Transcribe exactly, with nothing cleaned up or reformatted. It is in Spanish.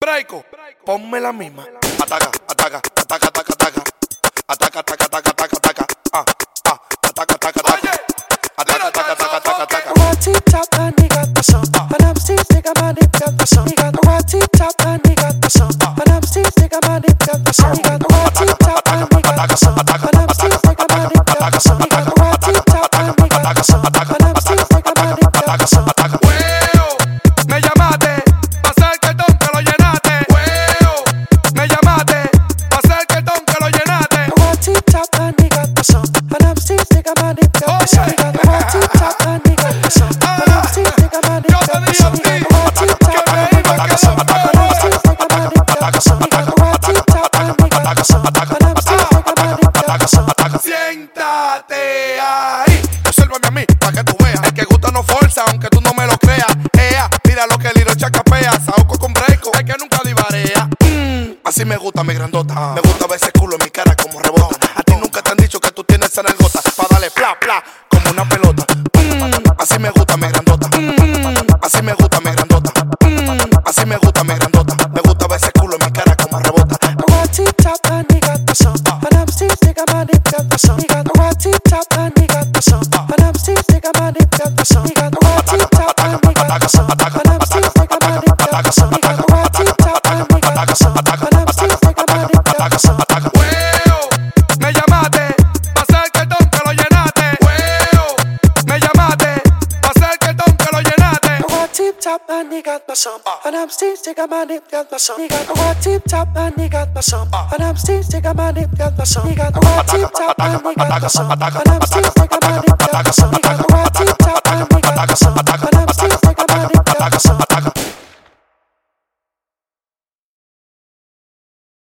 Breako, ponme la misma. Ataca, ataca, ataca, ataca, ataca. Ataca, ataca, ataca, ataca, ataca. Ah, ah, ataca, ataca, ataca. Ataca, ataca, ataca, ataca, ataca. Whitey top and he got the sun. And I'm still sick of my nip, got the sun. He got the whitey top and he got the sun. And I'm still sick of my nip, got the sun. He got the whitey top and he got the sun. And I'm still sick of my nip, got the sun. He got the whitey top and he got the sun. And I'm still sick of my nip, got the sun. Hueo, me llamaste, pa' hacer que el don que lo llenaste. Hueo, me llamaste, pa' hacer que el don que lo llenaste. The whitey top and he got the sun. And I'm still sick of my nip, got the sun. He got the whitey top and he got the sun. And I'm still sick of my nip, got the sun. He got the whitey top and he got the sun. And I'm still sick of my nip, got the sun. He got the whitey top and he got the sun. And I'm still sick of my nip, got the sun. Siéntate ahí, obsérvame a mí, pa' que tú veas. El que gusta no forza, aunque tú no me lo creas. Ea, mira lo que Lilo chacapea. Saoco con Breako, el que nunca divarea. Mm, así me gusta mi grandota. Me gusta ver ese culo en mi cara como rebota. A ti nunca te han dicho que tú tienes esa nalgota pa' darle pla, pla, como una pelota. Mm, así me gusta mi grandota. Mm, así me gusta mi grandota. Mm, así me gusta mi grandota. Me gusta ver ese culo en mi cara como rebota. The whitey top and he got the sun. And I'm still sick of my nip, got the sun. He got the whitey top and he got the sun. And I'm still sick of my nip, got the sun. He got the whitey top and he got the sun. And I'm still sick of my nip, got the sun. He got the whitey top and he got the sun. And I'm still sick of my nip, got the sun. Hueo, me llamaste, pa' hacer que el don que lo llenaste. Hueo, me llamaste, pa' hacer que el don que lo llenaste. The whitey top and he got the sun. And I'm still sick of my nip, got the sun. He got the whitey top and he got the sun. And I'm still sick of my nip, got the sun. He got the whitey top and he got the sun. And I'm still sick of my nip, got the sun. He got the whitey top and he got the sun. And I'm still